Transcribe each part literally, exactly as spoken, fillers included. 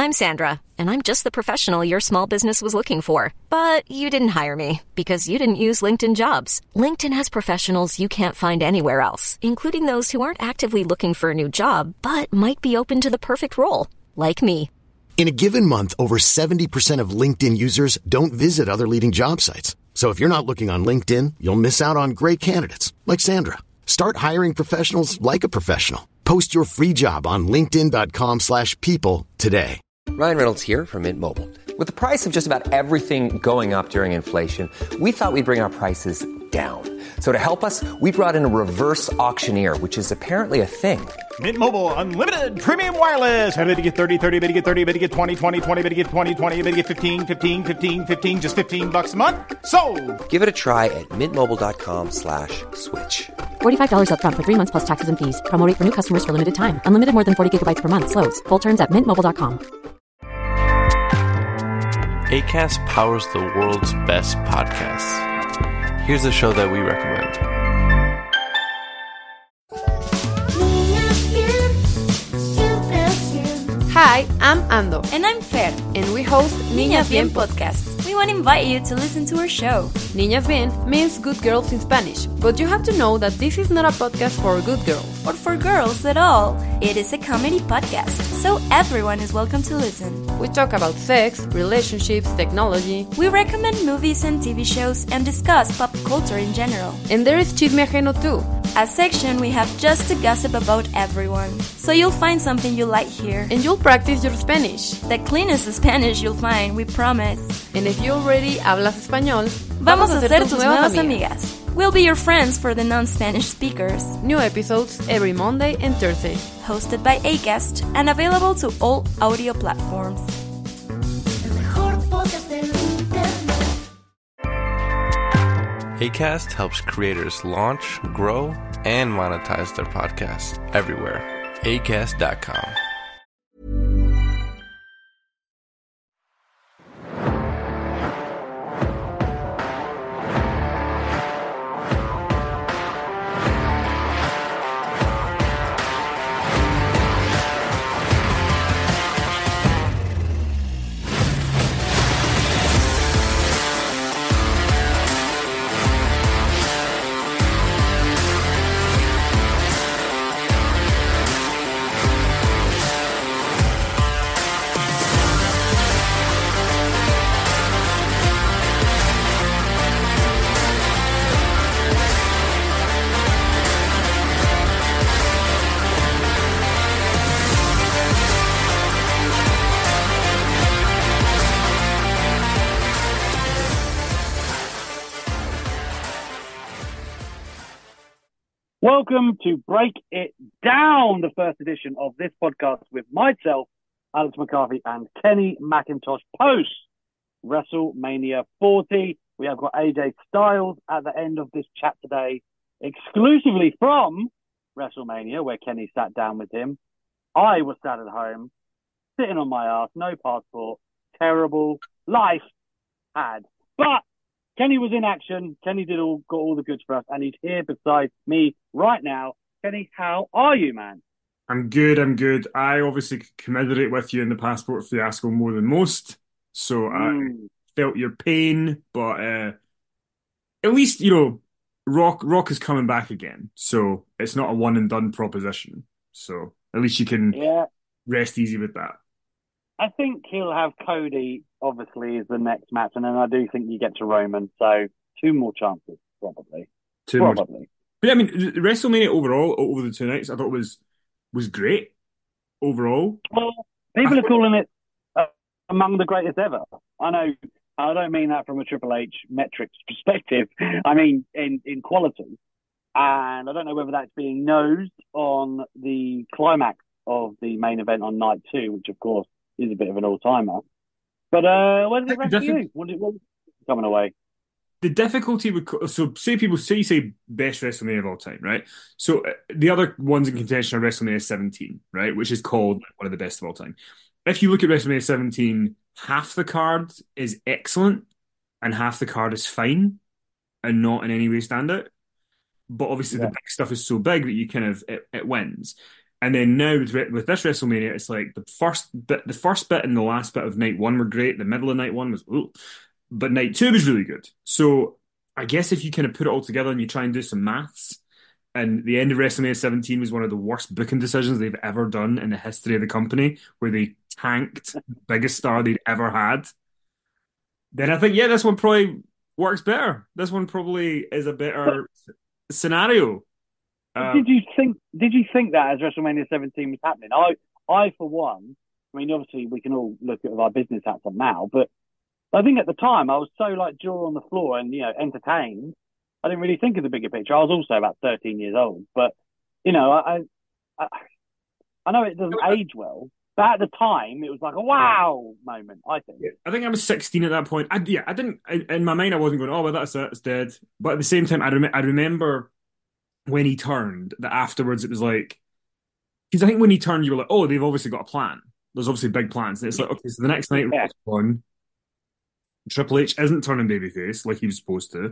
I'm Sandra, and I'm just the professional your small business was looking for. But you didn't hire me because you didn't use LinkedIn Jobs. LinkedIn has professionals you can't find anywhere else, including those who aren't actively looking for a new job, but might be open to the perfect role, like me. In a given month, over seventy percent of LinkedIn users don't visit other leading job sites. So if you're not looking on LinkedIn, you'll miss out on great candidates like Sandra. Start hiring professionals like a professional. Post your free job on linkedin.com slash people today. Ryan Reynolds here from Mint Mobile. With the price of just about everything going up during inflation, we thought we'd bring our prices down. So to help us, we brought in a reverse auctioneer, which is apparently a thing. Mint Mobile Unlimited Premium Wireless. How to get thirty, thirty, how to get thirty, how to get twenty, twenty, twenty, how to get twenty, twenty, how to get fifteen, fifteen, fifteen, fifteen, just fifteen bucks a month? Sold! Give it a try at mintmobile.com slash switch. forty-five dollars up front for three months plus taxes and fees. Promo rate for new customers for limited time. Unlimited more than forty gigabytes per month. Slows full terms at mint mobile dot com. Acast powers the world's best podcasts. Here's a show that we recommend. Hi, I'm Ando. And I'm Fer. And we host Niñas Bien podcast. We want to invite you to listen to our show. Niñas Bien means good girls in Spanish, but you have to know that this is not a podcast for good girls. Or for girls at all. It is a comedy podcast, so everyone is welcome to listen. We talk about sex, relationships, technology. We recommend movies and T V shows and discuss pop culture in general. And there is Chisme Ajeno too. A section we have just to gossip about everyone. So you'll find something you like here. And you'll practice your Spanish. The cleanest Spanish you'll find, we promise. And if you already hablas español, vamos a ser tus nuevas amigas. We'll be your friends for the non-Spanish speakers. New episodes every Monday and Thursday. Hosted by Acast and available to all audio platforms. Acast helps creators launch, grow, and monetize their podcasts everywhere. Acast dot com. Welcome to Break It Down, the first edition of this podcast with myself, Alex McCarthy, and Kenny McIntosh post WrestleMania forty. We have got A J Styles at the end of this chat today, exclusively from WrestleMania, where Kenny sat down with him. I was sat at home, sitting on my ass, no passport, terrible life had. But Kenny was in action. Kenny did all got all the goods for us, and he's here beside me right now. Kenny, how are you, man? I'm good, I'm good. I obviously commiserate with you in the passport fiasco more than most, so mm. I felt your pain, but uh, at least, you know, Rock Rock is coming back again, so it's not a one-and-done proposition. So at least you can yeah. rest easy with that. I think he'll have Cody, obviously, as the next match, and then I do think you get to Roman, so two more chances, probably. Two probably. More. But yeah, I mean, WrestleMania overall, over the two nights, I thought was was great, overall. Well, people are calling it uh, among the greatest ever. I know, I don't mean that from a Triple H metrics perspective. I mean, in, in quality. And I don't know whether that's being nosed on the climax of the main event on night two, which, of course, is a bit of an all-timer. But uh, what did it rest for you? What did, what coming away? The difficulty with... So, say people say you say best WrestleMania of all time, right? So, uh, the other ones in contention are WrestleMania seventeen, right? Which is called one of the best of all time. If you look at WrestleMania seventeen, half the card is excellent and half the card is fine and not in any way standout. But obviously, yeah. the big stuff is so big that you kind of... It, it wins. And then now with, with this WrestleMania, it's like the first bit, the first bit and the last bit of night one were great. The middle of night one was, ooh, but night two was really good. So I guess if you kind of put it all together and you try and do some maths, and the end of WrestleMania seventeen was one of the worst booking decisions they've ever done in the history of the company, where they tanked the biggest star they'd ever had. Then I think, yeah, this one probably works better. This one probably is a better scenario. Uh, did you think? Did you think that as WrestleMania seventeen was happening? I, I for one, I mean, obviously we can all look at our business hats on now, but I think at the time I was so like jaw on the floor and you know entertained. I didn't really think of the bigger picture. I was also about thirteen years old, but you know, I, I, I know it doesn't age well, but at the time it was like a wow moment. I think. I think I was sixteen at that point. I, yeah, I didn't. I, in my mind, I wasn't going, "Oh, well, that's it. It's dead." But at the same time, I, rem- I remember when he turned that afterwards it was like, because I think when he turned, you were like, "Oh, they've obviously got a plan. There's obviously big plans." And it's like, okay, so the next night yeah. on, Triple H isn't turning babyface like he was supposed to.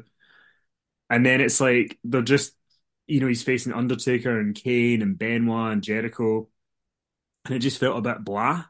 And then it's like they're just, you know, he's facing Undertaker and Kane and Benoit and Jericho, and it just felt a bit blah.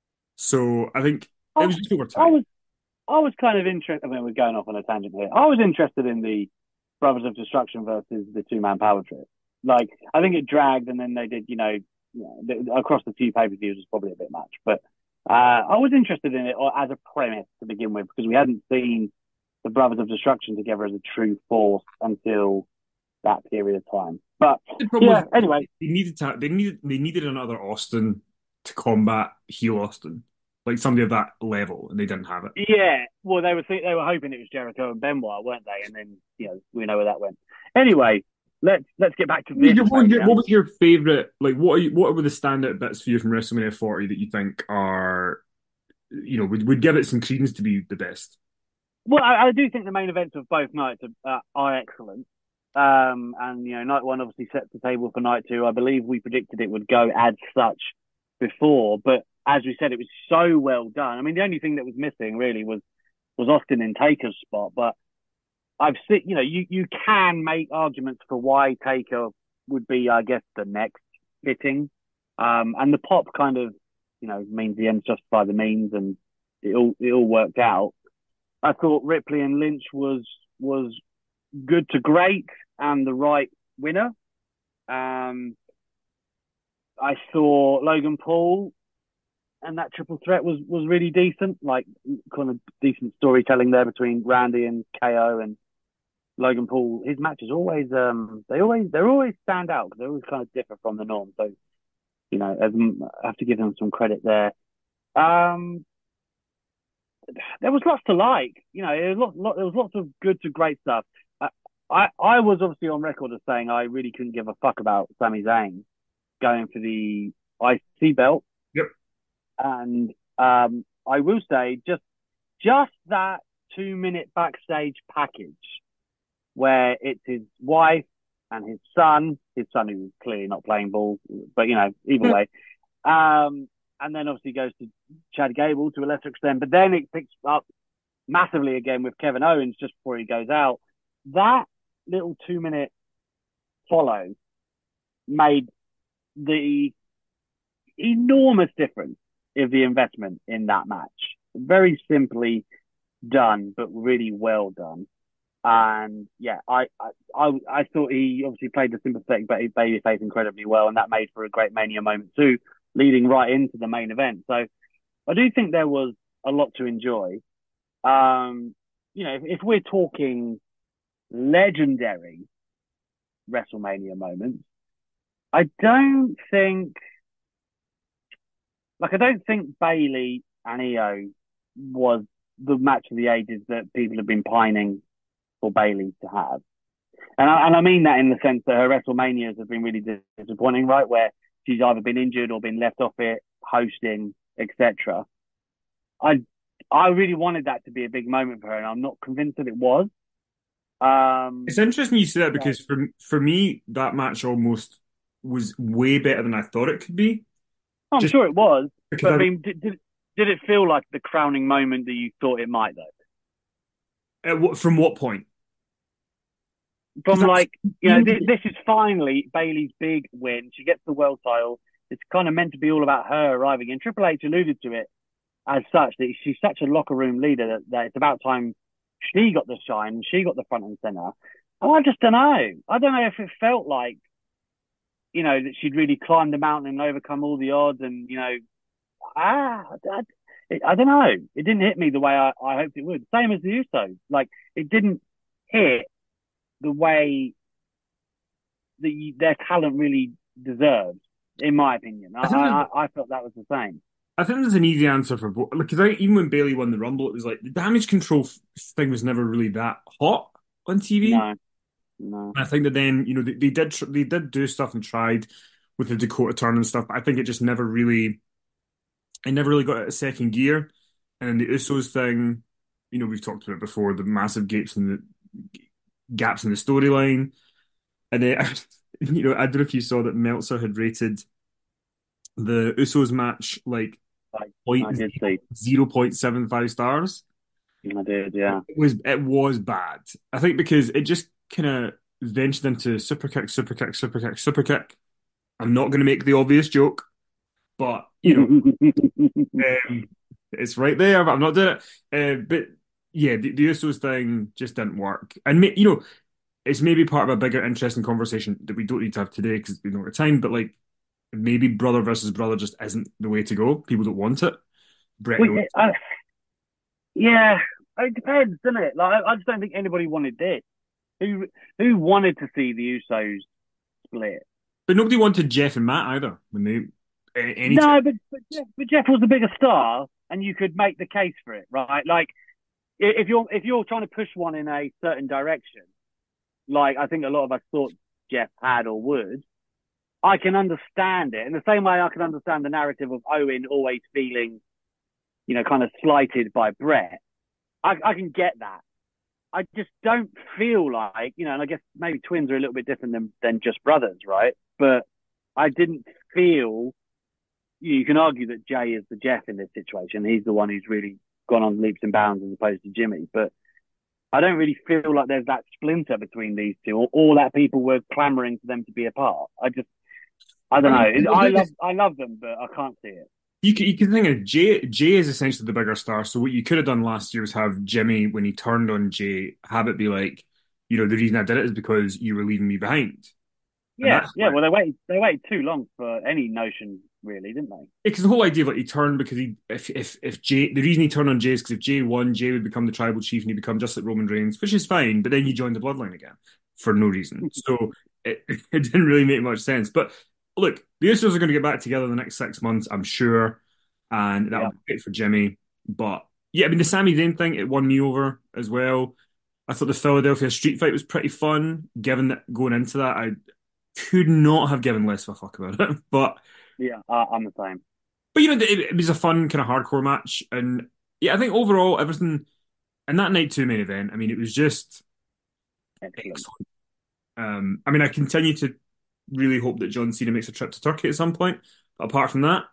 So I think it was just over time. I was, I was kind of interested. I mean, we're going off on a tangent here. I was interested in the Brothers of Destruction versus the two man power trip. Like, I think it dragged, and then they did, you know, you know across the two pay per views was probably a bit much. But uh, I was interested in it as a premise to begin with because we hadn't seen the Brothers of Destruction together as a true force until that period of time. But yeah, anyway, they needed to, they needed they needed another Austin to combat heel Austin, like somebody of that level, and they didn't have it. Yeah, well, they were th- they were hoping it was Jericho and Benoit, weren't they? And then you know we know where that went. Anyway, let's let's get back to this. What, your, what was your favorite? Like, what are you, what were the standout bits for you from WrestleMania forty that you think are, you know, would would give it some credence to be the best? Well, I, I do think the main events of both nights are, uh, are excellent. Um, and, you know, night one obviously sets the table for night two. I believe we predicted it would go as such before, but as we said, it was so well done. I mean, the only thing that was missing really was, was Austin and Taker's spot, but I've seen, you know, you, you can make arguments for why Taker would be, I guess, the next fitting. Um, and the pop kind of, you know, means the ends justify the means, and it all, it all worked out. I thought Ripley and Lynch was was good to great and the right winner. Um, I saw Logan Paul and that triple threat was, was really decent, like kind of decent storytelling there between Randy and K O and Logan Paul. His matches always um they always they always stand out because they always kind of differ from the norm. So you know I have to give them some credit there. Um. There was lots to like, you know. There was lots, lot, there was lots of good to great stuff. I, I, I was obviously on record as saying I really couldn't give a fuck about Sami Zayn going for the I C belt. Yep. And um, I will say, just just that two minute backstage package where it's his wife and his son, his son who's clearly not playing ball, but you know, either way. Um, And then obviously goes to Chad Gable to a lesser extent. But then it picks up massively again with Kevin Owens just before he goes out. That little two-minute follow made the enormous difference of the investment in that match. Very simply done, but really well done. And yeah, I I, I, I thought he obviously played the sympathetic babyface incredibly well, and that made for a great Mania moment too, leading right into the main event. So I do think there was a lot to enjoy. Um, you know, if, if we're talking legendary WrestleMania moments, I don't think, like, I don't think Bayley and Io was the match of the ages that people have been pining for Bayley to have. And I, and I mean that in the sense that her WrestleManias have been really disappointing, right? Where she's either been injured or been left off it, hosting, et cetera. I I really wanted that to be a big moment for her, and I'm not convinced that it was. Um, it's interesting you say that because yeah. for for me, that match almost was way better than I thought it could be. I'm Just sure it was, but I, I mean, did, did did it feel like the crowning moment that you thought it might, though? At what, from what point? From like, you know, this, this is finally Bayley's big win. She gets the world title. It's kind of meant to be all about her arriving. And Triple H alluded to it as such, that she's such a locker room leader that, that it's about time she got the shine, she got the front and center. And I just don't know. I don't know if it felt like, you know, that she'd really climbed the mountain and overcome all the odds and, you know, ah, I, I, I don't know. It didn't hit me the way I, I hoped it would. Same as the Usos. Like, it didn't hit the way that you, their talent really deserves, in my opinion. I, I, I felt that was the same. I think there's an easy answer for both. Because like, even when Bayley won the Rumble, it was like the damage control thing was never really that hot on T V. No, no. I think that then, you know, they, they did they did do stuff and tried with the Dakota turn and stuff, but I think it just never really, it never really got out of second gear. And then the Usos thing, you know, we've talked about it before, the massive gaps in the gaps in the storyline. And then, you know, I don't know if you saw that Meltzer had rated the Usos match like zero point seven five stars. I did, yeah. It was it was bad. I think because it just kind of ventured into super kick, super kick, super kick, super kick. I'm not going to make the obvious joke, but you know, um, it's right there. But I'm not doing it. Uh, but yeah, the, the Usos thing just didn't work, and you know, it's maybe part of a bigger, interesting conversation that we don't need to have today because we don't have time. But like, maybe brother versus brother just isn't the way to go. People don't want it. Brett Wait, uh, yeah, it depends, doesn't it? Like, I just don't think anybody wanted this. Who who wanted to see the Usos split? But nobody wanted Jeff and Matt either. When they any no, but but Jeff, but Jeff was the bigger star, and you could make the case for it, right? Like if you're if you're trying to push one in a certain direction, like I think a lot of us thought Jeff had or would, I can understand it in the same way I can understand the narrative of Owen always feeling, you know, kind of slighted by Brett. I, I can get that. I just don't feel like, you know, and I guess maybe twins are a little bit different than, than just brothers, right? But I didn't feel, you can argue that Jay is the Jeff in this situation. He's the one who's really gone on leaps and bounds as opposed to Jimmy. But I don't really feel like there's that splinter between these two or, or that people were clamoring for them to be apart. I just, I don't I mean, know. I love, I love them, but I can't see it. You can, you can think of Jay. Jay is essentially the bigger star. So what you could have done last year was have Jimmy, when he turned on Jay, have it be like, you know, the reason I did it is because you were leaving me behind. Yeah, yeah. Well, they waited. They waited too long for any notion, really, didn't they? Because the whole idea of like he turned because he, if if if Jay, the reason he turned on Jay is because if Jay won, Jay would become the tribal chief and he'd become just like Roman Reigns, which is fine. But then you joined the Bloodline again for no reason. So it, it didn't really make much sense. But look, the Usos are going to get back together in the next six months, I'm sure. And that'll yeah. be great for Jimmy. But yeah, I mean, the Sami Zayn thing, it won me over as well. I thought the Philadelphia street fight was pretty fun, given that going into that, I could not have given less of a fuck about it. But yeah, uh, I'm the same. But, you know, it, it was a fun kind of hardcore match. And yeah, I think overall, everything in that night two main event, I mean, it was just excellent. excellent. Um, I mean, I continue to really hope that John Cena makes a trip to Turkey at some point. But apart from that,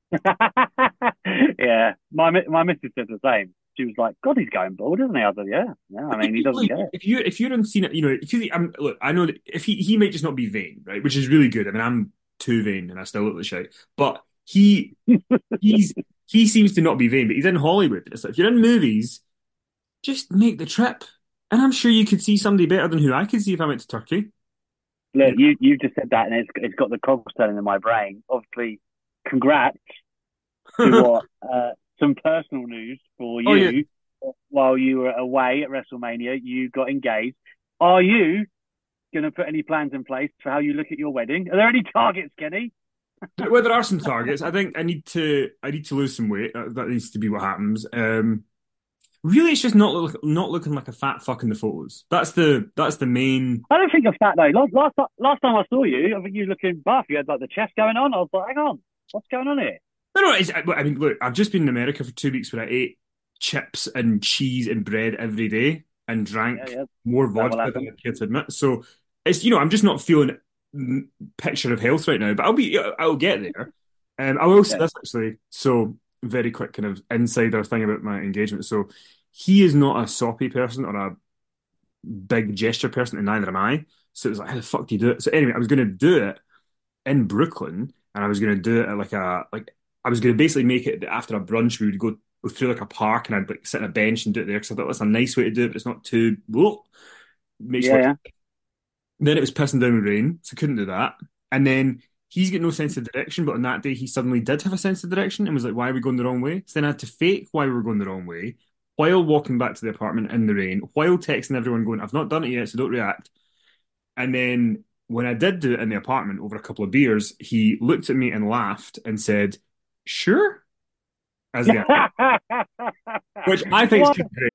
yeah, my my missus said the same. She was like, "God, he's going bald, isn't he?" I said, "Yeah, yeah." I mean, he doesn't care. If you if you don't see it, you know, if you um, look, I know that if he he might just not be vain, right? Which is really good. I mean, I'm too vain and I still look the shite, but he he's he seems to not be vain, but he's in Hollywood. So if you're in movies, just make the trip, and I'm sure you could see somebody better than who I could see if I went to Turkey. Look, you you just said that, and it's it's got the cogs turning in my brain. Obviously, congrats to what uh, some personal news for you. Oh, yeah. While you were away at WrestleMania, you got engaged. Are you going to put any plans in place for how you look at your wedding? Are there any targets, Kenny? Well, there are some targets. I think I need to I need to lose some weight. That needs to be what happens. Um, really, it's just not look, not looking like a fat fuck in the photos. That's the that's the main. I don't think you're fat though. Last last last time I saw you, I think you were looking buff. You had like the chest going on. I was like, hang on, what's going on here? No, no. It's, I mean, look, I've just been in America for two weeks where I ate chips and cheese and bread every day and drank yeah, yeah. more vodka than I care to admit. So it's, you know, I'm just not feeling picture of health right now. But I'll be, I'll get there. Um, I will say yeah. this actually. So very quick kind of insider thing about my engagement. So he is not a soppy person or a big gesture person, and neither am I. So it was like, how the fuck do you do it? So anyway, I was going to do it in Brooklyn. and I was going to do it at like a like I was going to basically make it after a brunch. We would go, go through like a park, and I'd like sit on a bench and do it there because I thought that's a nice way to do it, but it's not too whoa, makes Yeah, work. yeah. Then it was pissing down with rain, so couldn't do that. And then he's got no sense of direction, but on that day he suddenly did have a sense of direction and was like, "Why are we going the wrong way?" So then I had to fake why we were going the wrong way while walking back to the apartment in the rain, while texting everyone going, "I've not done it yet, so don't react." And then when I did do it in the apartment over a couple of beers, he looked at me and laughed and said, "Sure," as the which I think is great.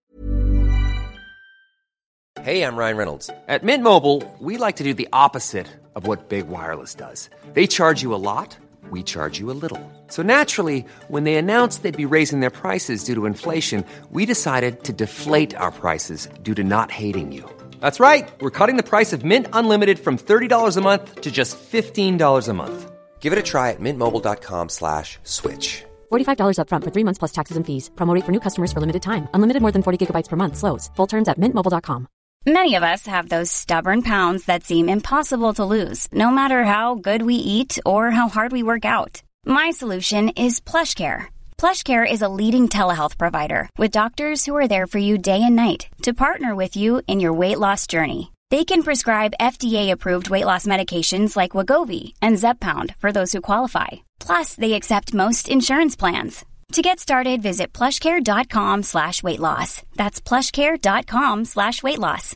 Hey, I'm Ryan Reynolds. At Mint Mobile, we like to do the opposite of what Big Wireless does. They charge you a lot, we charge you a little. So naturally, when they announced they'd be raising their prices due to inflation, we decided to deflate our prices due to not hating you. That's right. We're cutting the price of Mint Unlimited from thirty dollars a month to just fifteen dollars a month. Give it a try at mintmobile.com slash switch. forty-five dollars upfront for three months plus taxes and fees. Promo rate for new customers for limited time. Unlimited more than forty gigabytes per month slows. Full terms at mint mobile dot com. Many of us have those stubborn pounds that seem impossible to lose, no matter how good we eat or how hard we work out. My solution is PlushCare. PlushCare is a leading telehealth provider with doctors who are there for you day and night to partner with you in your weight loss journey. They can prescribe F D A-approved weight loss medications like Wegovy and Zepbound for those who qualify. Plus, they accept most insurance plans. To get started, visit plushcare.com slash weight loss. That's plushcare.com slash weight loss.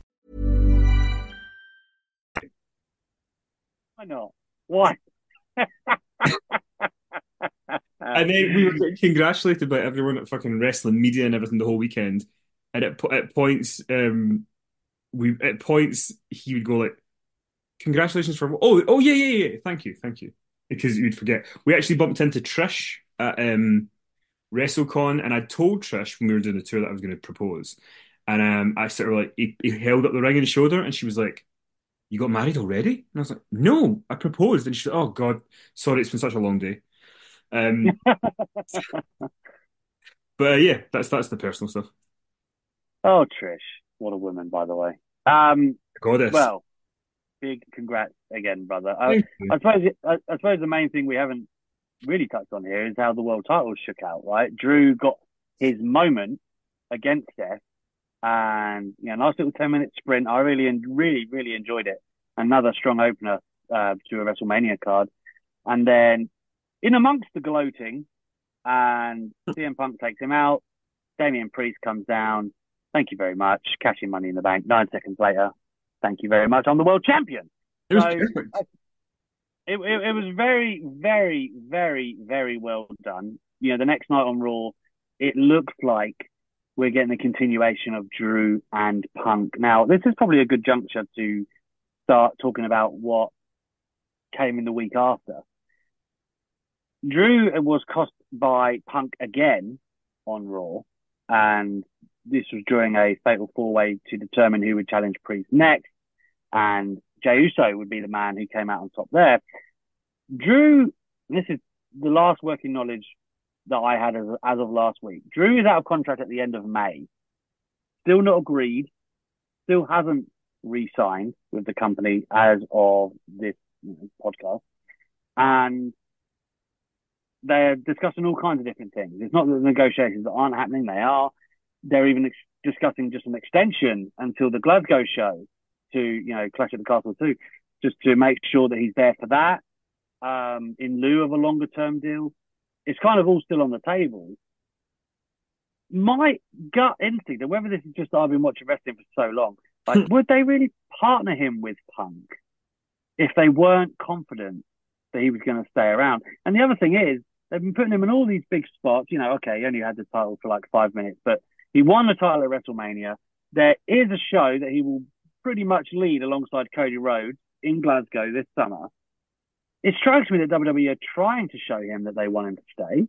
I know. Why? And then we were getting congratulated by everyone at fucking wrestling media and everything the whole weekend. And at, at points, um, we at points he would go like, "Congratulations for oh oh yeah yeah yeah thank you thank you," because you'd forget. We actually bumped into Trish at um, WrestleCon, and I told Trish when we were doing the tour that I was going to propose, and um, I sort of like he, he held up the ring and showed her, and she was like, "You got married already?" And I was like, "No, I proposed." And she said, "Oh God, sorry, it's been such a long day." Um, but uh, yeah, that's that's the personal stuff. Oh, Trish, what a woman, by the way. Um, Goddess. Well, big congrats again, brother. I, I suppose I, I suppose the main thing we haven't really touched on here is how the world titles shook out. Right, Drew got his moment against Seth, and you know, nice little ten minute sprint. I really, really, really enjoyed it. Another strong opener uh, to a WrestleMania card, and then in amongst the gloating, and C M Punk takes him out. Damian Priest comes down. Thank you very much. Cashing Money in the Bank. Nine seconds later, thank you very much. I'm the world champion. It was so, perfect. It, it, it was very, very, very, very well done. You know, the next night on Raw, it looks like we're getting a continuation of Drew and Punk. Now, this is probably a good juncture to start talking about what came in the week after. Drew was cost by Punk again on Raw, and this was during a fatal four-way to determine who would challenge Priest next, and Jey Uso would be the man who came out on top there. Drew, this is the last working knowledge that I had as, as of last week. Drew is out of contract at the end of May. Still not agreed. Still hasn't re-signed with the company as of this you know, podcast. And they're discussing all kinds of different things. It's not that the negotiations aren't happening. They are. They're even ex- discussing just an extension until the Glasgow show to, you know, Clash at the Castle two, just to make sure that he's there for that um, in lieu of a longer term deal. It's kind of all still on the table. My gut instinct, and whether this is just that I've been watching wrestling for so long, like, would they really partner him with Punk if they weren't confident that he was going to stay around? And the other thing is, they've been putting him in all these big spots. You know, okay, he only had the title for like five minutes, but he won the title at WrestleMania. There is a show that he will pretty much lead alongside Cody Rhodes in Glasgow this summer. It strikes me that W W E are trying to show him that they want him to stay.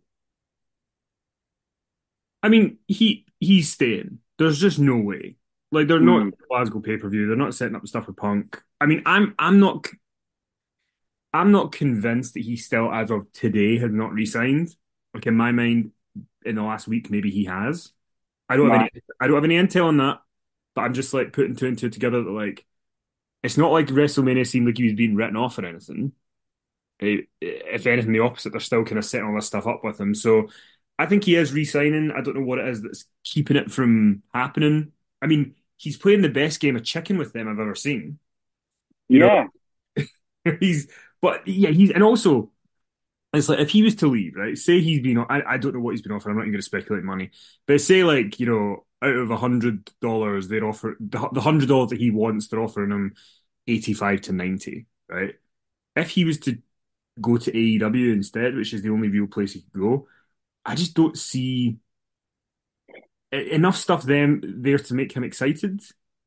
I mean, he he's staying. There's just no way. Like, they're not mm. Glasgow pay-per-view. They're not setting up stuff with Punk. I mean, I'm I'm not I'm not convinced that he still, as of today, has not re-signed. Like, in my mind, in the last week, maybe he has. I don't right. have any I don't have any intel on that, but I'm just like putting two and two together that, like, it's not like WrestleMania seemed like he was being written off or anything. If anything, the opposite, they're still kind of setting all this stuff up with him. So I think he is re-signing. I don't know what it is that's keeping it from happening. I mean, he's playing the best game of chicken with them I've ever seen. You yeah. know, he's, but yeah, he's, and also, it's like if he was to leave, right? Say he's been, I, I don't know what he's been offered. I'm not even going to speculate money, but say like you know, out of a hundred dollars, they're offer the the hundred dollars that he wants, they're offering him eighty-five to ninety, right? If he was to go to A E W instead, which is the only real place he could go, I just don't see enough stuff them there to make him excited.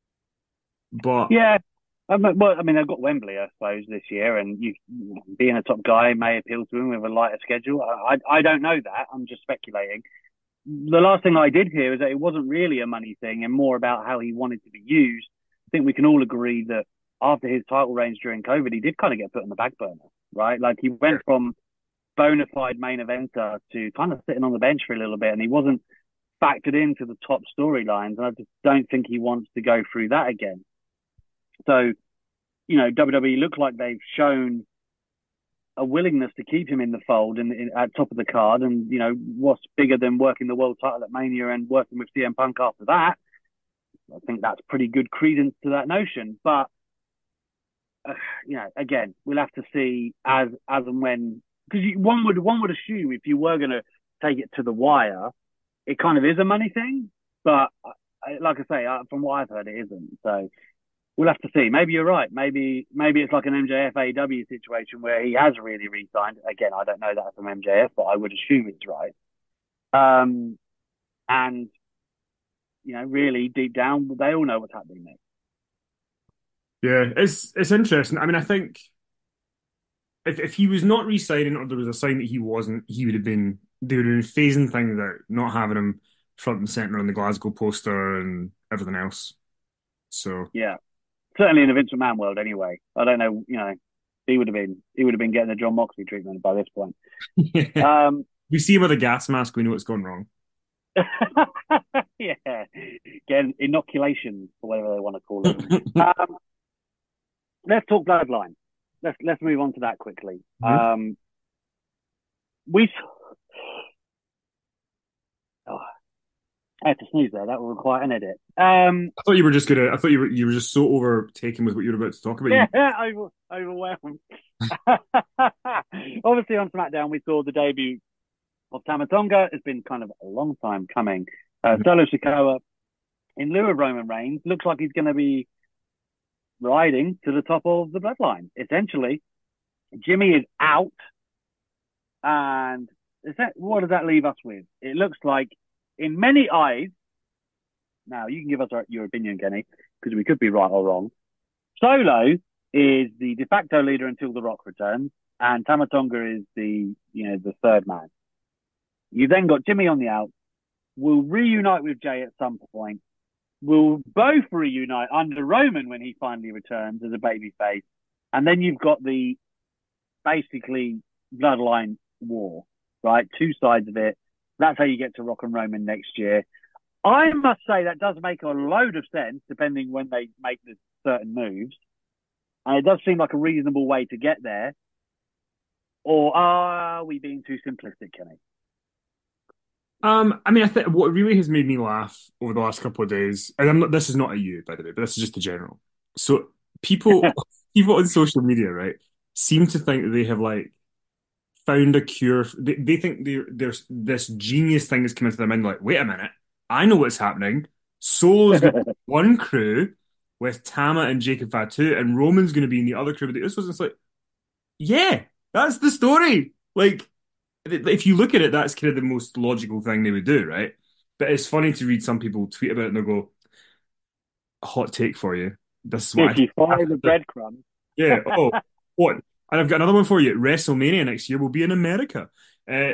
But yeah, um, well, I mean, they've got Wembley, I suppose, this year, and you being a top guy may appeal to him with a lighter schedule. I, I, I don't know that. I'm just speculating. The last thing I did hear is that it wasn't really a money thing and more about how he wanted to be used. I think we can all agree that after his title reigns during COVID, he did kind of get put on the back burner, right? Like he went from bona fide main eventer to kind of sitting on the bench for a little bit, and he wasn't factored into the top storylines. And I just don't think he wants to go through that again. So, you know, W W E look like they've shown a willingness to keep him in the fold and in, at top of the card. And, you know, what's bigger than working the world title at Mania and working with C M Punk after that? I think that's pretty good credence to that notion. But, uh, you know, again, we'll have to see as as and when, because one would one would assume if you were going to take it to the wire, it kind of is a money thing. But like I say, from what I've heard, it isn't. So we'll have to see. Maybe you're right. Maybe maybe it's like an M J F A E W situation where he has really re-signed. Again, I don't know that from M J F, but I would assume it's right. Um, and, you know, really deep down, they all know what's happening next. Yeah, it's it's interesting. I mean, I think if if he was not re-signing or there was a sign that he wasn't, he would have been, they would have been phasing things out, not having him front and centre on the Glasgow poster and everything else. So yeah. Certainly in the Vince McMahon world, anyway. I don't know, you know, he would have been he would have been getting the John Moxley treatment by this point. Yeah. Um, we see him with a gas mask, we know what's gone wrong. Yeah, getting inoculation or whatever they want to call it. um, let's talk Bloodline. Let's let's move on to that quickly. Mm-hmm. Um, we. Oh. I had to sneeze there. That will require an edit. Um, I thought you were just gonna. I thought you were you were just so overtaken with what you were about to talk about. Yeah, over, overwhelmed. Obviously, on SmackDown, we saw the debut of Tama Tonga. It's been kind of a long time coming. Uh, Solo Sikoa, in lieu of Roman Reigns, looks like he's going to be riding to the top of the Bloodline. Essentially, Jimmy is out, and is that, what does that leave us with? It looks like, in many eyes, now you can give us our, your opinion, Kenny, because we could be right or wrong. Solo is the de facto leader until The Rock returns, and Tama Tonga is the, you know, the third man. You then got Jimmy on the out. We'll reunite with Jay at some point. We'll both reunite under Roman when he finally returns as a babyface. And then you've got the basically Bloodline war, right? Two sides of it. That's how you get to Rock and Roman next year. I must say that does make a load of sense, depending when they make the certain moves. And it does seem like a reasonable way to get there. Or are we being too simplistic, Kenny? Um, I mean, I think what really has made me laugh over the last couple of days, and I'm not, this is not a you, by the way, but this is just the general. So people, people on social media, right, seem to think that they have like found a cure. They, they think there's this genius thing that's come into their mind. Like, wait a minute, I know what's happening. Solo's going to be one crew with Tama and Jacob Fatu, and Roman's going to be in the other crew with the Usos. It's like, yeah, that's the story. Like, if you look at it, that's kind of the most logical thing they would do, right? But it's funny to read some people tweet about it and they'll go, hot take for you. This is what if you follow the breadcrumbs. Yeah. Oh, what? And I've got another one for you. WrestleMania next year will be in America. Uh,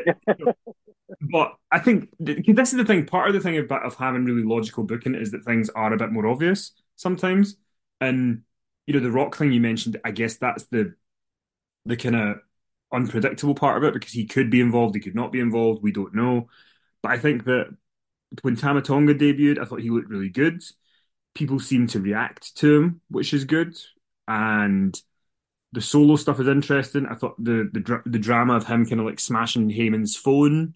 but I think this is the thing. Part of the thing about of having really logical booking is that things are a bit more obvious sometimes. And, you know, the Rock thing you mentioned, I guess that's the the kind of unpredictable part of it, because he could be involved, he could not be involved, we don't know. But I think that when Tama Tonga debuted, I thought he looked really good. People seem to react to him, which is good. And the solo stuff is interesting. I thought the the dra the drama of him kind of like smashing Heyman's phone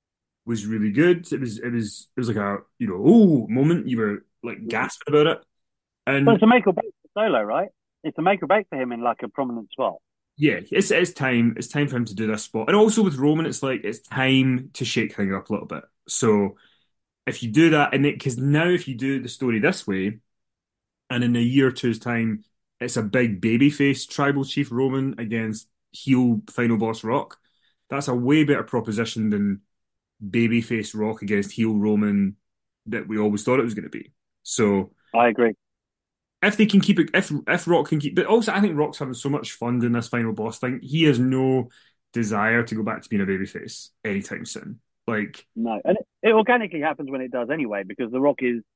was really good. It was it was it was like a you know oh moment. You were like gasping about it. And But it's a make or break for Solo, right? It's a make or break for him in like a prominent spot. yeah, it's it's time. It's time for him to do this spot. And also with Roman, it's like it's time to shake things up a little bit. So if you do that, and because now if you do the story this way, and in a year or two's time, it's a big babyface tribal chief Roman against heel final boss Rock. That's a way better proposition than babyface Rock against heel Roman that we always thought it was going to be. So I agree. if they can keep it, if if Rock can keep, but also I think Rock's having so much fun doing this final boss thing. He has no desire to go back to being a babyface anytime soon. Like no, and it, it organically happens when it does anyway, because The Rock is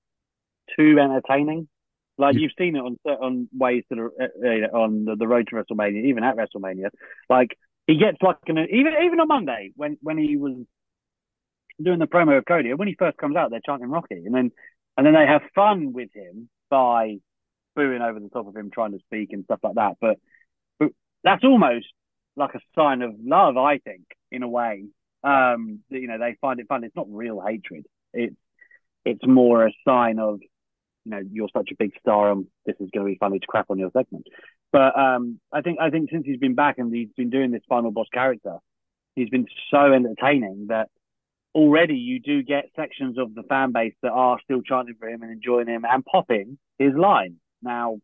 too entertaining. Like yeah. You've seen it on on ways that are uh, on the, the road to WrestleMania, even at WrestleMania. Like he gets like an, even even on Monday when when he was doing the promo of Cody, when he first comes out, they're chanting Rocky, and then and then they have fun with him by booing over the top of him trying to speak and stuff like that. But but that's almost like a sign of love, I think, in a way. Um, that, you know, they find it fun. It's not real hatred. It's it's more a sign of, you know, you're such a big star, and this is going to be funny to crap on your segment. But um, I think I think since he's been back and he's been doing this final boss character, he's been so entertaining that already you do get sections of the fan base that are still chanting for him and enjoying him and popping his line. Now,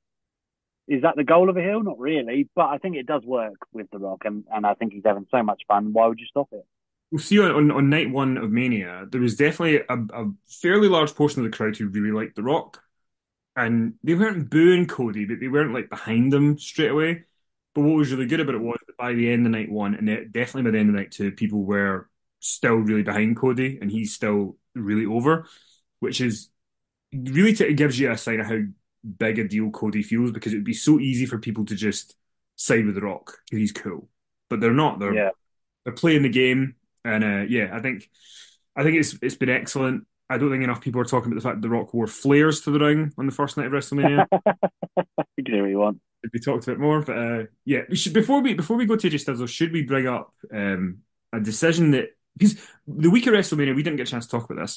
is that the goal of a heel? Not really, but I think it does work with The Rock, and, and I think he's having so much fun. Why would you stop it? We'll see on, on, on night one of Mania, there was definitely a, a fairly large portion of the crowd who really liked The Rock. And they weren't booing Cody, but they weren't like behind him straight away. But what was really good about it was that by the end of night one, and definitely by the end of night two, people were still really behind Cody, and he's still really over, which is really t- it gives you a sign of how big a deal Cody feels, because it would be so easy for people to just side with The Rock because he's cool, but they're not. They're yeah. they're playing the game, and uh, yeah, I think I think it's it's been excellent. I don't think enough people are talking about the fact that The Rock wore flares to the ring on the first night of WrestleMania. You can do what you want. We talked about more, but uh, yeah, we should, before we before we go to A J Styles, should we bring up um, a decision that, because the week of WrestleMania we didn't get a chance to talk about this.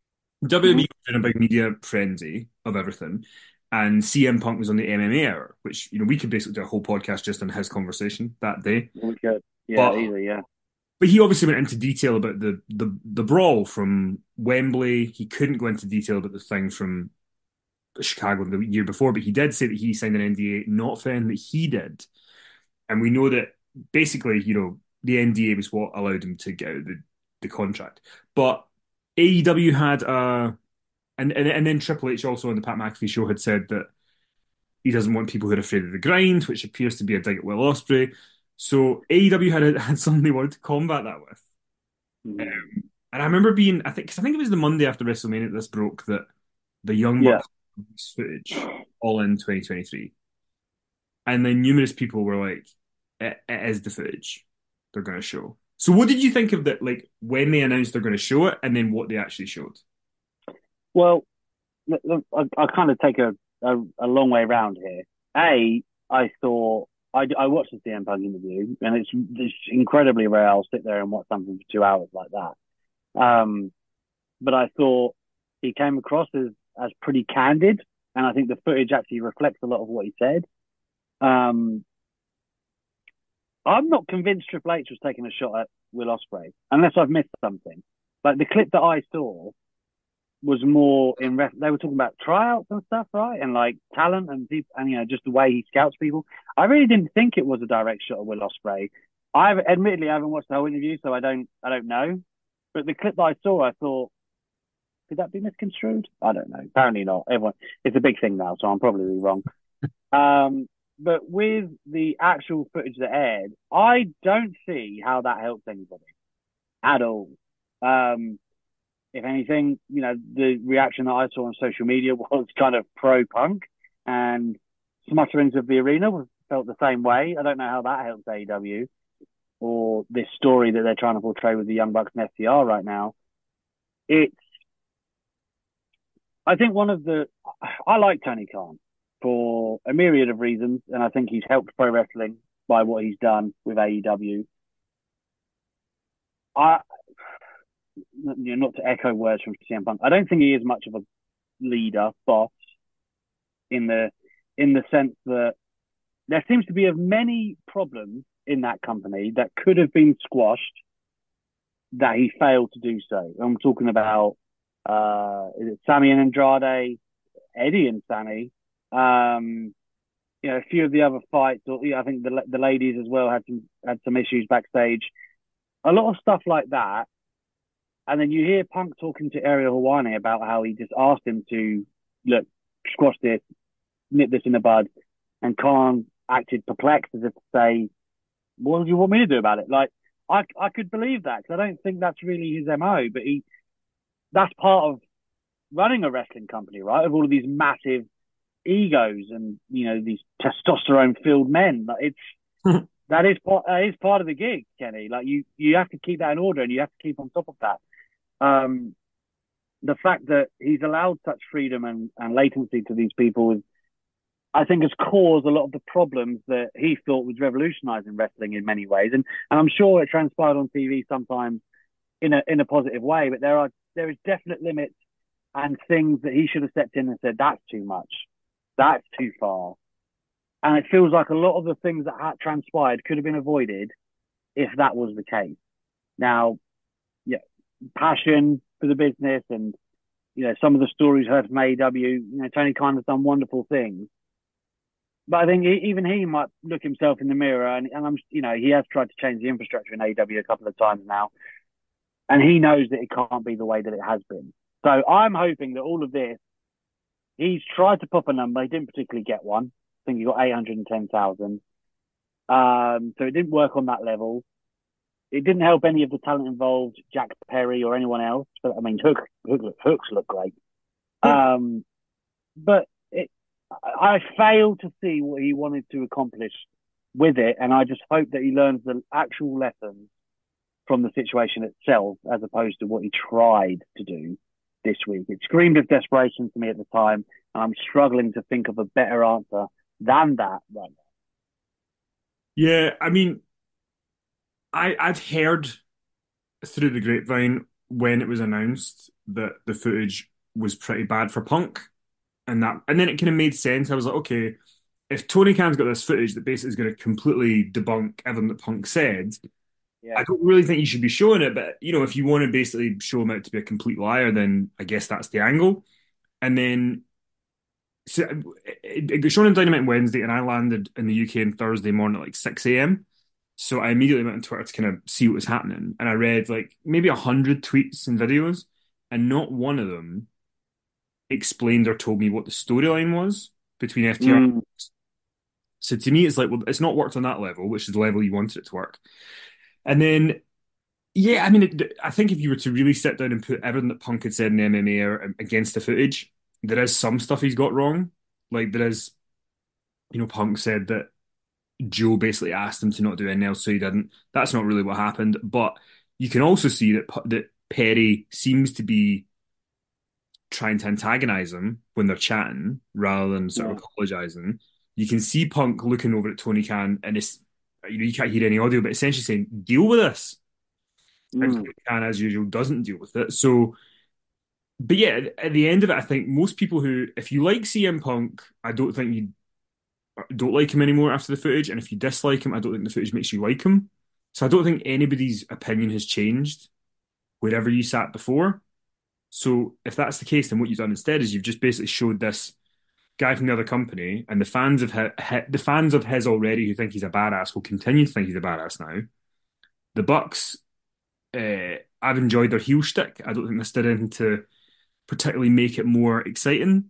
W W E was doing a big media frenzy of everything, and C M Punk was on the M M A Hour, which, you know, we could basically do a whole podcast just on his conversation that day. We could, yeah, but, easily, yeah. But he obviously went into detail about the, the the brawl from Wembley. He couldn't go into detail about the thing from Chicago the year before, but he did say that he signed an N D A not for anything that he did. And we know that basically, you know, the N D A was what allowed him to get out the, the contract. But A E W had a... And, and and then Triple H also on the Pat McAfee show had said that he doesn't want people who are afraid of the grind, which appears to be a dig at Will Ospreay. So A E W had, had something they wanted to combat that with. Mm-hmm. Um, and I remember being, I think, because I think it was the Monday after WrestleMania that this broke, that the Young Bucks yeah. footage all in twenty twenty-three. And then numerous people were like, it, it is the footage they're going to show. So what did you think of that, like, when they announced they're going to show it and then what they actually showed? Well, I, I kind of take a, a, a long way around here. A, I thought, I, I watched the C M Punk interview, and it's, it's incredibly rare I'll sit there and watch something for two hours like that. Um, but I thought he came across as, as pretty candid, and I think the footage actually reflects a lot of what he said. Um, I'm not convinced Triple H was taking a shot at Will Ospreay, unless I've missed something. Like, the clip that I saw was more in ref- they were talking about tryouts and stuff, right? And like talent and people, and you know, just the way he scouts people. I really didn't think it was a direct shot of Will Ospreay. I've admittedly I haven't watched the whole interview, so I don't I don't know. But the clip that I saw, I thought, could that be misconstrued? I don't know. Apparently not. Everyone, it's a big thing now, so I'm probably wrong. um, but with the actual footage that aired, I don't see how that helps anybody at all. Um, If anything, you know, the reaction that I saw on social media was kind of pro-Punk, and smutterings of the arena felt the same way. I don't know how that helps A E W or this story that they're trying to portray with the Young Bucks and F T R right now. It's, I think one of the, I like Tony Khan for a myriad of reasons, and I think he's helped pro wrestling by what he's done with A E W. I, you know, not to echo words from C M Punk, I don't think he is much of a leader, boss, in the in the sense that there seems to be as many problems in that company that could have been squashed that he failed to do so. I'm talking about uh, is it Sammy and Andrade, Eddie and Sammy, um, you know, a few of the other fights, or yeah, I think the the ladies as well had some had some issues backstage. A lot of stuff like that. And then you hear Punk talking to Ariel Helwani about how he just asked him to, look, squash this, nip this in the bud. And Khan acted perplexed as if to say, what do you want me to do about it? Like, I I could believe that because I don't think that's really his M O, but he that's part of running a wrestling company, right? Of all of these massive egos and, you know, these testosterone-filled men. Like, it's that is part that is part of the gig, Kenny. Like, you you have to keep that in order and you have to keep on top of that. Um, the fact that he's allowed such freedom and, and latency to these people is, I think, has caused a lot of the problems that he thought was revolutionizing wrestling in many ways. And, and I'm sure it transpired on T V sometimes in a in a positive way, but there are there is definite limits and things that he should have stepped in and said, that's too much. That's too far. And it feels like a lot of the things that had transpired could have been avoided if that was the case. Now, yeah, passion for the business and, you know, some of the stories heard from A E W, you know, Tony Khan has done wonderful things. But I think he, even he might look himself in the mirror and, and I'm, you know, he has tried to change the infrastructure in A E W a couple of times now. And he knows that it can't be the way that it has been. So I'm hoping that all of this, he's tried to pop a number. He didn't particularly get one. I think he got eight hundred ten thousand. Um, so it didn't work on that level. It didn't help any of the talent involved, Jack Perry or anyone else. But I mean, Hook, Hook Hooks look great. Um, but it, I failed to see what he wanted to accomplish with it. And I just hope that he learns the actual lessons from the situation itself, as opposed to what he tried to do this week. It screamed of desperation to me at the time, and I'm struggling to think of a better answer than that right now. Yeah, I mean, I I'd heard through the grapevine when it was announced that the footage was pretty bad for Punk, and that, and then it kind of made sense. I was like, okay, if Tony Khan's got this footage that basically is going to completely debunk everything that Punk said, yeah. I don't really think you should be showing it. But, you know, if you want to basically show him out to be a complete liar, then I guess that's the angle. And then so it, it got shown on Dynamite Wednesday, and I landed in the U K on Thursday morning at like six a.m. So I immediately went on Twitter to kind of see what was happening. And I read like maybe a hundred tweets and videos, and not one of them explained or told me what the storyline was between F T R. Mm. So to me, it's like, well, it's not worked on that level, which is the level you wanted it to work. And then, yeah, I mean, it, I think if you were to really sit down and put everything that Punk had said in M M A or against the footage, there is some stuff he's got wrong. Like there is, you know, Punk said that Joe basically asked him to not do anything else, so he didn't. That's not really what happened. But you can also see that that Perry seems to be trying to antagonize him when they're chatting rather than sort yeah. of apologizing. You can see Punk looking over at Tony Khan, and it's, you know, you can't hear any audio, but essentially saying, deal with this. Mm. And Tony Khan, as usual, doesn't deal with it. So, but yeah, at the end of it, I think most people who, if you like C M Punk, I don't think you don't like him anymore after the footage. And if you dislike him, I don't think the footage makes you like him. So I don't think anybody's opinion has changed wherever you sat before. So if that's the case, then what you've done instead is you've just basically showed this guy from the other company, and the fans of his, the fans of his already who think he's a badass will continue to think he's a badass now. The Bucks, uh, I've enjoyed their heel shtick. I don't think this did anything to particularly make it more exciting.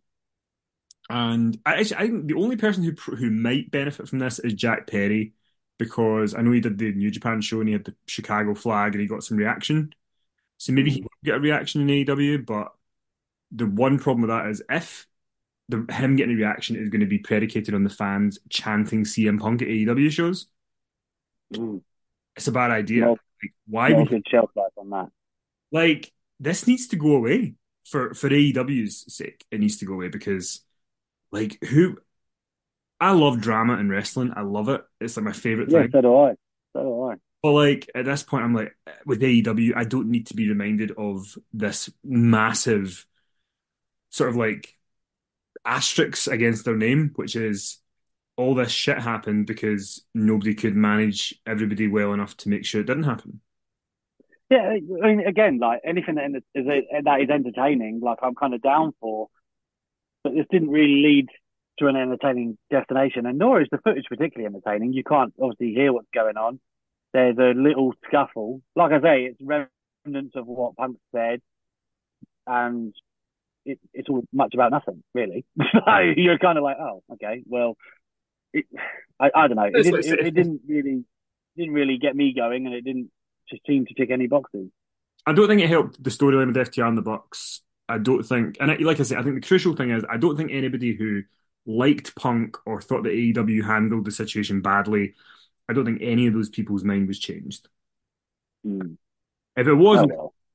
And I, actually, I think the only person who who might benefit from this is Jack Perry, because I know he did the New Japan show and he had the Chicago flag and he got some reaction. So maybe he won't get a reaction in A E W, but the one problem with that is if The, him getting a reaction is going to be predicated on the fans chanting C M Punk at A E W shows. Mm. It's a bad idea. No, like, why no would good shelf life on that? Like, this needs to go away for for A E W's sake. It needs to go away because, like, who? I love drama in wrestling. I love it. It's like my favorite Yeah, thing. so do I. So do I. But like at this point, I'm like, with A E W, I don't need to be reminded of this massive sort of like asterisk against their name, which is all this shit happened because nobody could manage everybody well enough to make sure it didn't happen. Yeah, I mean, again, like anything that is that is entertaining, like I'm kind of down for, but this didn't really lead to an entertaining destination, and nor is the footage particularly entertaining. You can't obviously hear what's going on. There's a little scuffle. Like I say, it's remnants of what Punk said, and it, it's all much about nothing, really. You're kind of like, oh, okay, well, it, I, I don't know. It didn't, it, it didn't really didn't really get me going, and it didn't just seem to tick any boxes. I don't think it helped the storyline with F T R and the Bucks. I don't think, and I, like I said, I think the crucial thing is I don't think anybody who liked Punk or thought that A E W handled the situation badly, I don't think any of those people's mind was changed. Mm. If it wasn't, oh, well.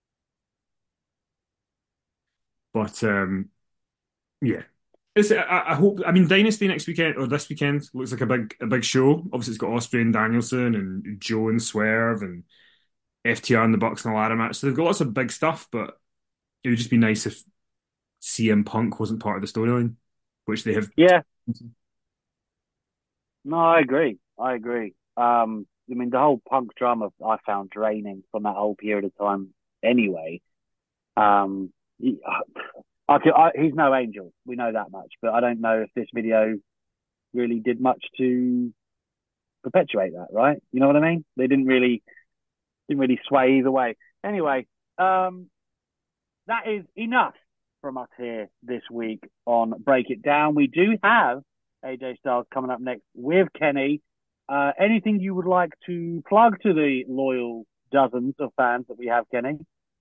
but um, yeah, it's, I, I hope. I mean, Dynasty next weekend or this weekend looks like a big, a big show. Obviously, it's got Ospreay and Danielson and Joe and Swerve and F T R and the Bucks and a ladder match. So they've got lots of big stuff, but it would just be nice if C M Punk wasn't part of the storyline, which they have. Yeah. No, I agree. I agree. Um, I mean, the whole Punk drama I found draining from that whole period of time anyway. Um, he, I could, I, he's no angel. We know that much. But I don't know if this video really did much to perpetuate that, right? You know what I mean? They didn't really didn't really sway either way. Anyway, um, that is enough from us here this week on Break It Down. We do have A J Styles coming up next with Kenny. Uh, anything you would like to plug to the loyal dozens of fans that we have, Kenny?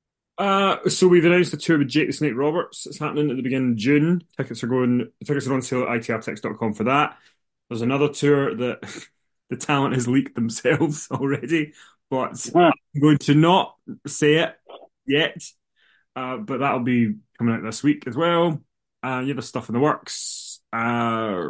Uh, so we've announced a tour with Jake the Snake Roberts. It's happening at the beginning of June. Tickets are going. Tickets are on sale at I T R tix dot com for that. There's another tour that the talent has leaked themselves already, but I'm going to not say it yet. Uh, but that'll be coming out this week as well. Uh, yeah, there's stuff in the works. Uh,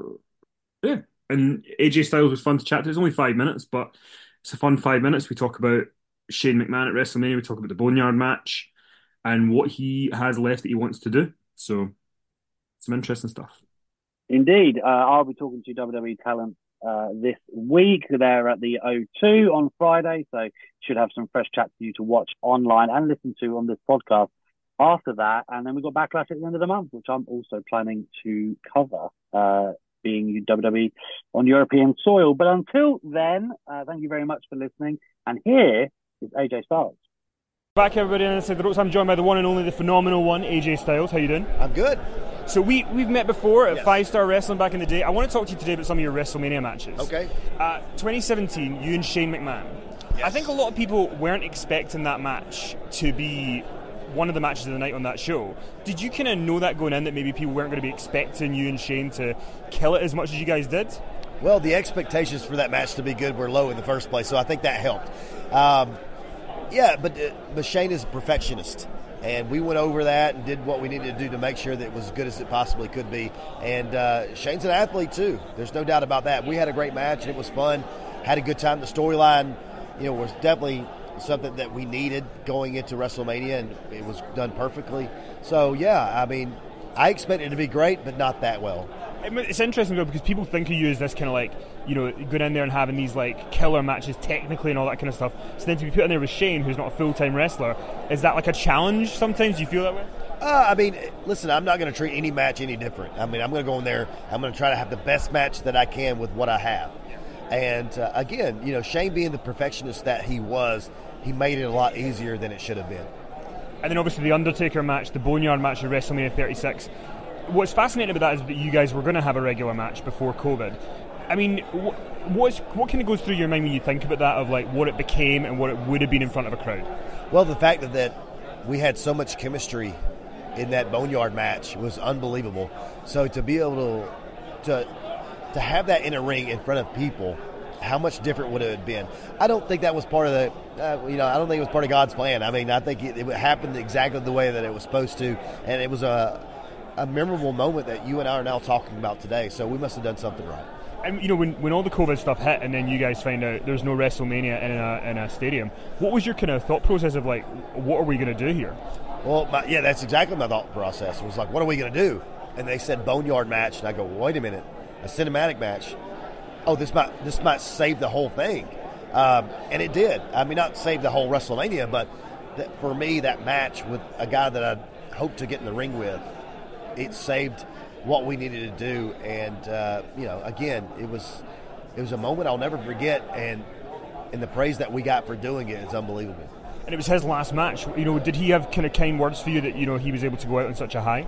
yeah, and A J Styles was fun to chat to. It's only five minutes, but it's a fun five minutes. We talk about Shane McMahon at WrestleMania. We talk about the Boneyard match and what he has left that he wants to do. So, some interesting stuff. Indeed. Uh, I'll be talking to W W E talent uh, this week. They're at the O two on Friday, so should have some fresh chat for you to watch online and listen to on this podcast after that. And then we've got Backlash at the end of the month, which I'm also planning to cover, uh, being W W E on European soil. But until then, uh, thank you very much for listening. And here is A J Styles. Back everybody on Inside the Ropes. I'm joined by the one and only, the phenomenal one, A J Styles. How you doing? I'm good. So we, we've met before at yes. Five Star Wrestling back in the day. I want to talk to you today about some of your WrestleMania matches. Okay. Uh, twenty seventeen, you and Shane McMahon. Yes. I think a lot of people weren't expecting that match to be one of the matches of the night on that show. Did you kind of know that going in, that maybe people weren't going to be expecting you and Shane to kill it as much as you guys did? Well, the expectations for that match to be good were low in the first place, so I think that helped. Um, yeah, but, uh, but Shane is a perfectionist. And we went over that and did what we needed to do to make sure that it was as good as it possibly could be. And uh, Shane's an athlete, too. There's no doubt about that. We had a great match, and it was fun. Had a good time. The storyline, you know, was definitely something that we needed going into WrestleMania, and it was done perfectly. So, yeah, I mean, I expected it to be great, but not that well. It's interesting, though, because people think of you as this kind of like, you know, going in there and having these like killer matches technically and all that kind of stuff. So then to be put in there with Shane, who's not a full-time wrestler, is that like a challenge sometimes? Do you feel that way? Uh, I mean, listen, I'm not going to treat any match any different. I mean, I'm going to go in there, I'm going to try to have the best match that I can with what I have. And uh, again, you know, Shane being the perfectionist that he was, he made it a lot easier than it should have been. And then obviously the Undertaker match, the Boneyard match at WrestleMania thirty-six. What's fascinating about that is that you guys were going to have a regular match before COVID. I mean, what's, what kind of goes through your mind when you think about that, of like what it became and what it would have been in front of a crowd? Well, the fact that, that we had so much chemistry in that Boneyard match was unbelievable. So to be able to to to have that in a ring in front of people, how much different would it have been? I don't think that was part of the, uh, you know, I don't think it was part of God's plan. I mean, I think it, it happened exactly the way that it was supposed to, and it was a a memorable moment that you and I are now talking about today. So we must have done something right. And you know, when, when all the COVID stuff hit, and then you guys find out there's no WrestleMania in a in a stadium, what was your kind of thought process of like, what are we going to do here? Well, my, yeah, that's exactly my thought process. It was like, what are we going to do? And they said boneyard match, and I go, wait a minute, a cinematic match. Oh, this might this might save the whole thing, um, and it did. I mean, not save the whole WrestleMania, but th- for me, that match with a guy that I hoped to get in the ring with, it saved what we needed to do. And uh, you know, again, it was it was a moment I'll never forget, and and the praise that we got for doing it is unbelievable. And it was his last match. You know, did he have kind of kind words for you that you know he was able to go out on such a high?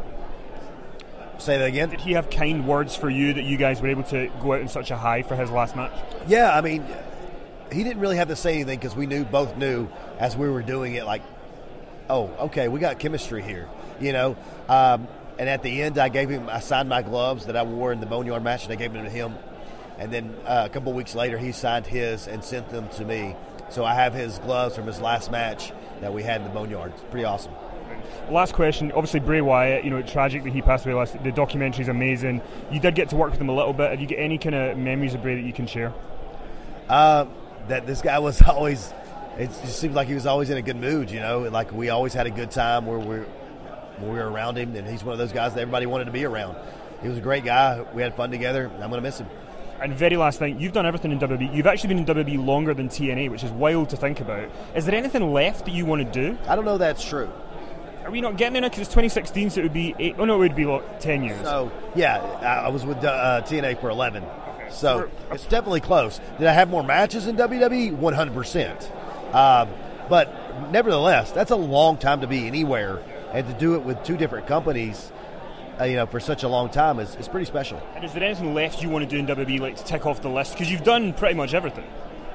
Say that again? Did he have kind words for you that you guys were able to go out in such a high for his last match? Yeah, I mean, he didn't really have to say anything because we knew, both knew as we were doing it, like, oh, okay, we got chemistry here, you know. Um, and at the end, I gave him, I signed my gloves that I wore in the Boneyard match, and I gave them to him. And then uh, a couple of weeks later, he signed his and sent them to me. So I have his gloves from his last match that we had in the Boneyard. It's pretty awesome. Last question. Obviously, Bray Wyatt, you know, tragic that he passed away last. The documentary's amazing. You did get to work with him a little bit. Have you got any kind of memories of Bray that you can share? Uh, that this guy was always, it just seemed like he was always in a good mood, you know. Like we always had a good time where we when we were around him, and he's one of those guys that everybody wanted to be around. He was a great guy. We had fun together. I'm going to miss him. And very last thing, you've done everything in W W E. You've actually been in W W E longer than T N A, which is wild to think about. Is there anything left that you want to do? I don't know that's true. Are we not getting there now? Because it's twenty sixteen, so it would be eight. Oh, no, it would be like ten years. So, yeah, I was with uh, T N A for eleven. Okay. So, it's definitely close. Did I have more matches in W W E? one hundred percent. Uh, but, nevertheless, that's a long time to be anywhere. And to do it with two different companies, uh, you know, for such a long time is, is pretty special. And is there anything left you want to do in W W E, like to tick off the list? Because you've done pretty much everything.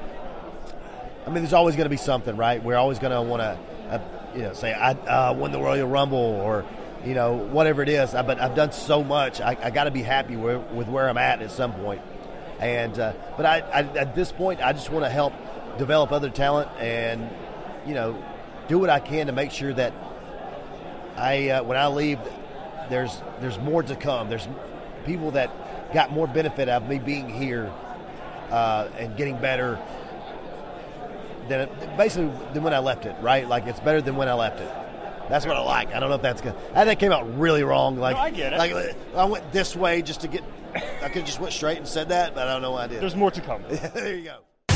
I mean, there's always going to be something, right? We're always going to want to... Uh, you know, say I uh, won the Royal Rumble or, you know, whatever it is. I, but I've done so much. I, I got to be happy where, with where I'm at at some point. And uh, but I, I at this point, I just want to help develop other talent and, you know, do what I can to make sure that I uh, when I leave, there's there's more to come. There's people that got more benefit out of me being here uh, and getting better. Than, basically than when I left it, right? Like it's better than when I left it. That's what I like. I don't know if that's good. I think that came out really wrong. Like, no, I get it. Like I went this way just to get. I could have just went straight and said that, but I don't know why I did. There's more to come. There you go.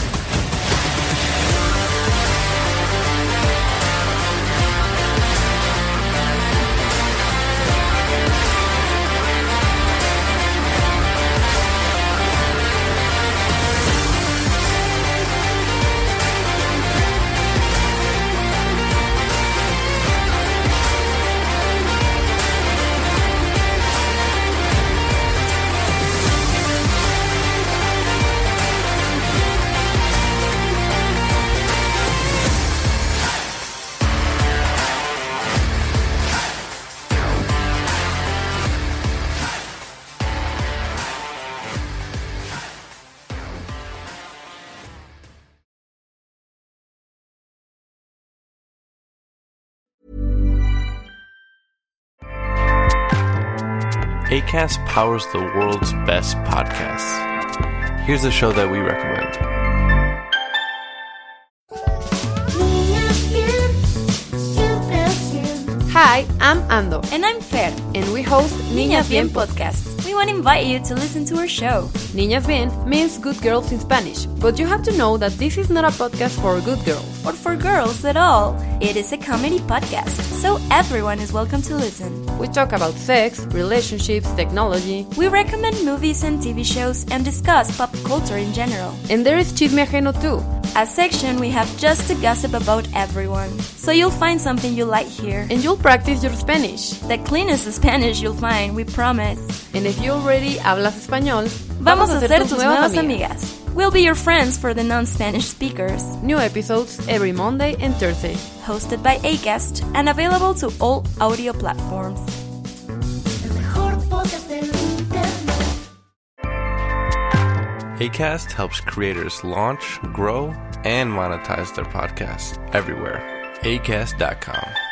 Acast powers the world's best podcasts. Here's a show that we recommend. Hi, I'm Ando. And I'm Fer. And we host Niñas Bien Podcast. We want to invite you to listen to our show. Niñas Bien means good girls in Spanish, but you have to know that this is not a podcast for good girls. Or for girls at all. It is a comedy podcast, so everyone is welcome to listen. We talk about sex, relationships, technology. We recommend movies and T V shows and discuss pop culture in general. And there is Chisme Ajeno too. A section we have just to gossip about everyone. So you'll find something you like here. And you'll practice your Spanish. The cleanest Spanish you'll find, we promise. And if you already hablas español, vamos a ser tus nuevas amigas. We'll be your friends for the non-Spanish speakers. New episodes every Monday and Thursday. Hosted by Acast and available to all audio platforms. Acast helps creators launch, grow, and monetize their podcasts everywhere. Acast dot com.